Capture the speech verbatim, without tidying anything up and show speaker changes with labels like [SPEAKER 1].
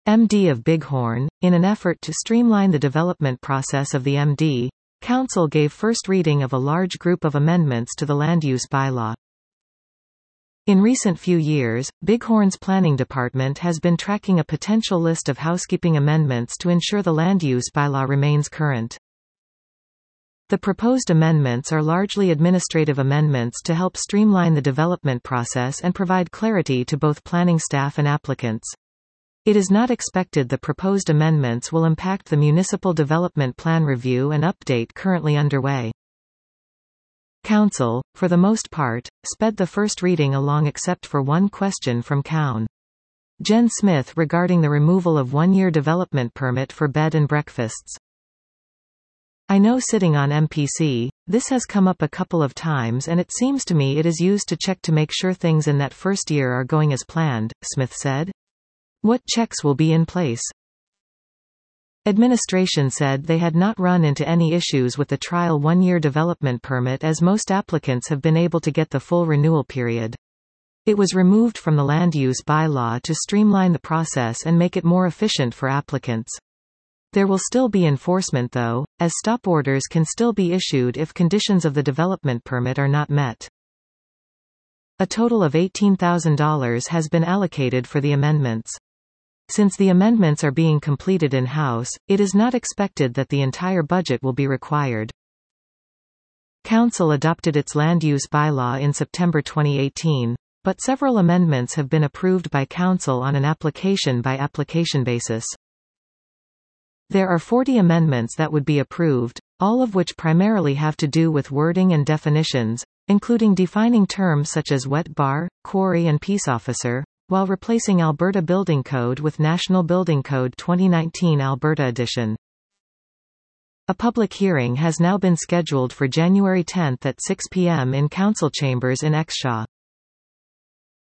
[SPEAKER 1] M D of Bighorn. In an effort to streamline the development process of the M D, Council gave first reading of a large group of amendments to the land use bylaw. In recent few years, Bighorn's planning department has been tracking a potential list of housekeeping amendments to ensure the land use bylaw remains current. The proposed amendments are largely administrative amendments to help streamline the development process and provide clarity to both planning staff and applicants. It is not expected the proposed amendments will impact the municipal development plan review and update currently underway. Council, for the most part, sped the first reading along except for one question from Coun. Jen Smith regarding the removal of one-year development permit for bed and breakfasts. I know sitting on M P C, this has come up a couple of times and it seems to me it is used to check to make sure things in that first year are going as planned, Smith said. What checks will be in place? Administration said they had not run into any issues with the trial one-year development permit as most applicants have been able to get the full renewal period. It was removed from the land use bylaw to streamline the process and make it more efficient for applicants. There will still be enforcement though, as stop orders can still be issued if conditions of the development permit are not met. A total of eighteen thousand dollars has been allocated for the amendments. Since the amendments are being completed in-house, it is not expected that the entire budget will be required. Council adopted its land use bylaw in September twenty eighteen, but several amendments have been approved by Council on an application-by-application basis. There are forty amendments that would be approved, all of which primarily have to do with wording and definitions, including defining terms such as wet bar, quarry and peace officer, while replacing Alberta Building Code with National Building Code twenty nineteen Alberta Edition. A public hearing has now been scheduled for January tenth at six p m in Council Chambers in Exshaw.